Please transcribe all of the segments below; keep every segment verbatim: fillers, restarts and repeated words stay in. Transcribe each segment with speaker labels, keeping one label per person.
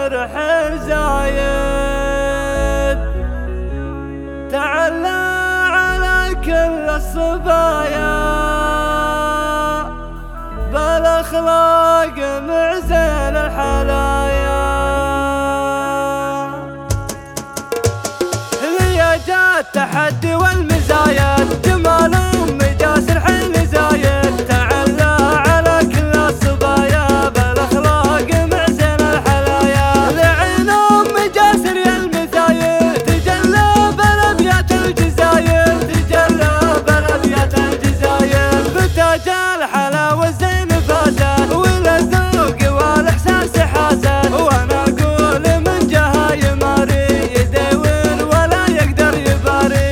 Speaker 1: فرح زايد، تعلى على كل الصبايا بالأخلاق معزين الحلايا. هي جات تحدي والمزايد، جمال مجاس الحين زايد، تعلى على كل الصبايا بالأخلاق معزين الحلايا. لعين مجاس المثايد، تجلى بالأبيات الجزاير، تجلى بالأبيات الجزاير. بتاج الحلاوة الزين فازت، والذوق والإحساس حازت، وانا اقول من جهة يماري يدور ولا يقدر يباري.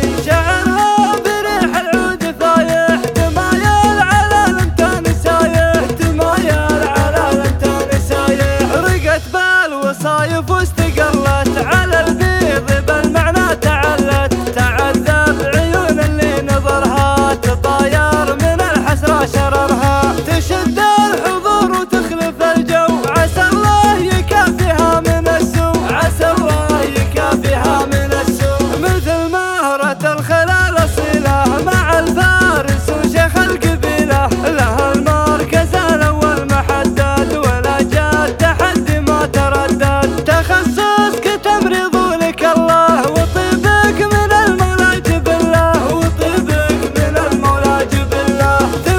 Speaker 1: شعرها بريح العود فايح، تمايل على الامتان سايح، تمايل على الامتان سايح. رقت بالوصايف واستقلت على البيض بالمعنى تعلت، تعذب عيون اللي نظرها تطاير من الحسرة شررها. تشد الحضور وتخلف الجو، عسى الله يكافيها من السوء، عسى الله يكافيها من السوء. مثل مهرة الخلال أصيلة مع الفارس وشيخ القبيلة، لها المركز الأول محدد ولا جاد تحدي ما تردد. تخصصك تمريض لك الله، وطيبك من المولى جبله، وطيبك من المولى جبله.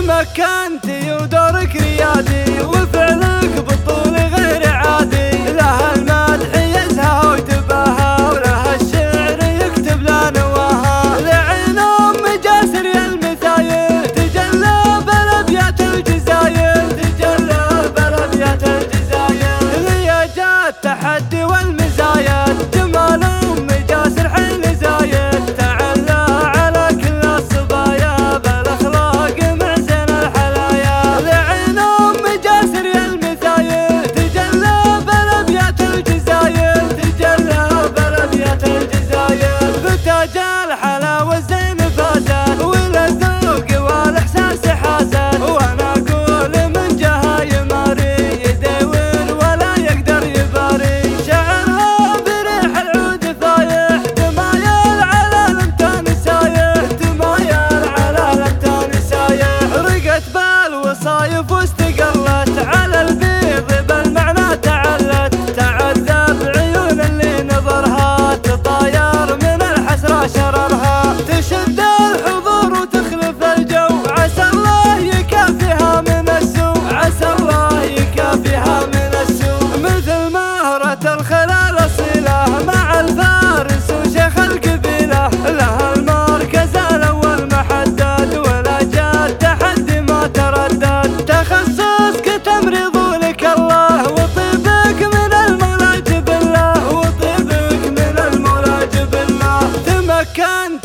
Speaker 1: تمكنتي ودورك ريادي، وفعلك بالطول غير عادي، لها المدح يزهى وتباهى، ولها الشعر يكتب لا نواها. لعين مجاسر المثايد، تجلى بالأبيات الجزاير، تجلى بالأبيات الجزاير. هي جات تحدي والمزايد، جمال مجاسر حين زايد، تعلى على كل الصبايا بالأخلاق معزين الحلايا. لعين مجاسر المثايد، تجلى بالأبيات الجزاير، تجلى بالأبيات الجزاير. بتاج الحلاوة الزين فازت، والذوق والإحساس حازت، وانا اقول من جهة يماري يدور ولا يقدر يباري. شعرها بريح العود فايح، تمايل على الامتان سايح، تمايل على الامتان سايح. رقت بالوصايف واستقلت على البيض بالمعنى تعلت، تعذب عيون اللي نظرها تطاير من الحسرة شررها. تشد الحضور وتخلف الجو، عسى الله يكافيها من السوء، عسى الله يكافيها من السوء. مثل مهرة الخلال أصيلة مع الفارس وشيخ القبيلة، لها المركز الأول محدد ولا جاد تحدي ما تردد. تخصصك تمريض لك الله، وطيبك من المولى جبله، وطيبك من المولى جبله. تمكنت